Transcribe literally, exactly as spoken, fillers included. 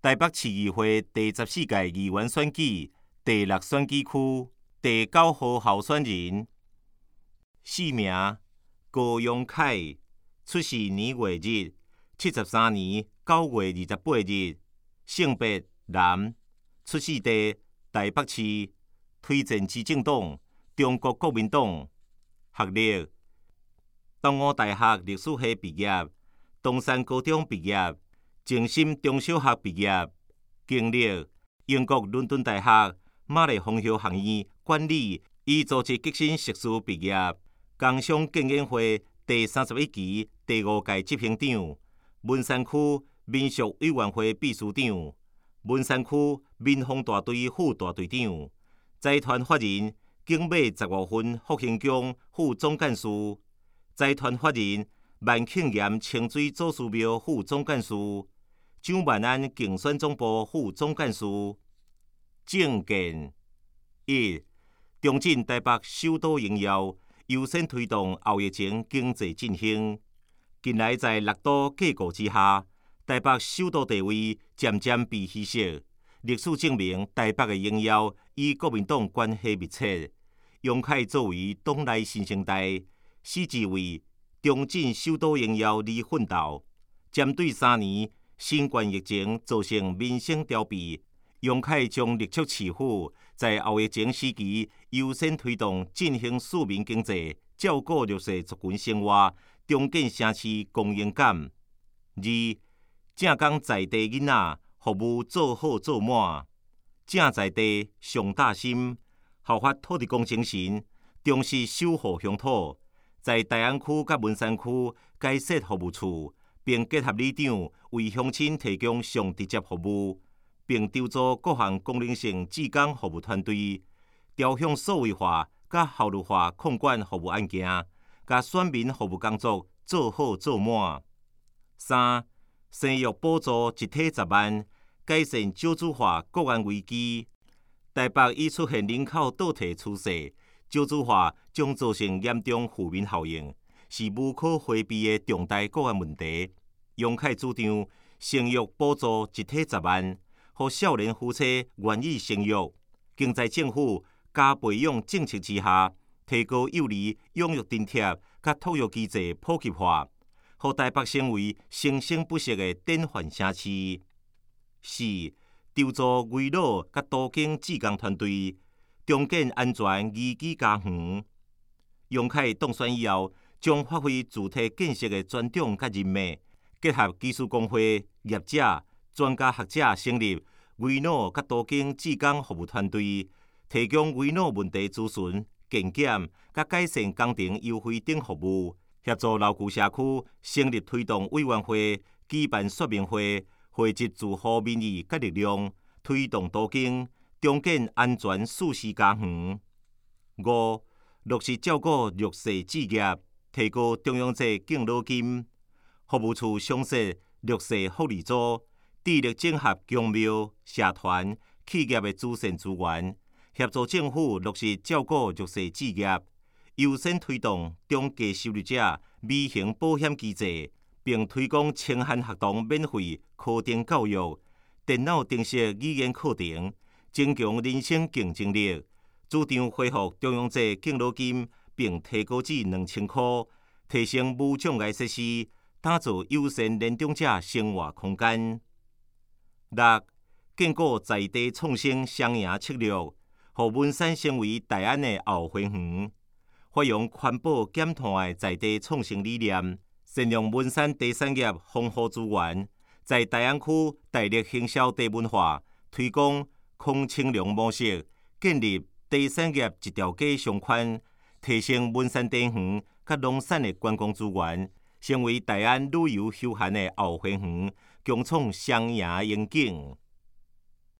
台北市议会第十四届议员选举第六选举区第九号候选人，姓名高永凯，出世年月日七十三年九月二十八日，性别男，出世地台北市，推荐之政党中国国民党，学历东吴大学历史系毕业，东山高中毕业，静心中小学毕业，经历英国伦敦大学玛丽蜂校学院管理与组织革新硕士毕业，工商建研会第三十一期第五届执行长，文山区民俗委员会秘书长，文山区民防大队副大队长，财团法人景美十五分复兴宫副总干事，财团法人万庆岩清水祖师庙副总干事，蒋万安竞选总部副总干事。政见一，重振台北首都营销，优先推动后疫情经济振兴。近来在六都架构之下，台北首都地位渐渐被稀释。历史证明，台北的营销与国民党关系密切。永凯作为党内新生代，矢志为重振首都营销而奋斗。针对三年新冠疫情造成民生凋敝，永凯将力促市府在后疫情时期优先推动振兴市民经济，照顾弱势族群生活，重建城市公营感。二，正港在地囡仔服务做好做满，正在地上大心，效法土地公精神，重视守护乡土。在大安区甲文山区开设服务处，并结合里长为乡亲提供上直接服务，并筹组各项功能性志工服务团队，朝向数位化甲效率化控管服务案件，甲选民服务工作做好做满。三，生育补助一体十万，改善少子化国安危机。台北已出现人口倒退趋势，少子化将造成严重负面效应，是无可回避的重大国安问题。永凯主张生育补助一体十万，让少年夫妻愿意生育。经济政府加培养政策之下，提高幼儿养育津贴甲托育机制普及化，让台北成为生生不息的典范城市。四，筹组围绕甲多景志工团队，重建安全宜居家园。永凯当选以后，将发挥主体建设的专长甲人脉，结合技术工会、业者、专家学者，成立围绕甲多景志工服务团队，提供围绕问题咨询、健检甲改善工程优惠等服务，协助老旧社区成立推动委员会，举办说明会，汇集住户民意甲力量，推动多景重建安全舒适家园。五，落实照顾弱势置业，提高中央制敬老金。服务处详设弱势福利组，致力整合公庙、社团、企业的资源资源，协助政府落实照顾弱势置业，优先推动中低收入者微型保险机制，并推广清寒学童免费课程教育、电脑定式语言课程，增强人生竞争力。主张恢复中央制敬老金，并提高至两千块，提升无障碍设施，打造友善年长者生活空间。六，建构在地创新双赢策略，让文山成为台湾的后花园。发扬环保减碳的在地创新理念，善用文山地产业丰富资源，在大安区大力行销地文化，推广空清凉模式，建立地产业一条街商圈，提升文山地园甲农产的观光资源，成为台湾旅游休闲的后花园，共创双赢愿景。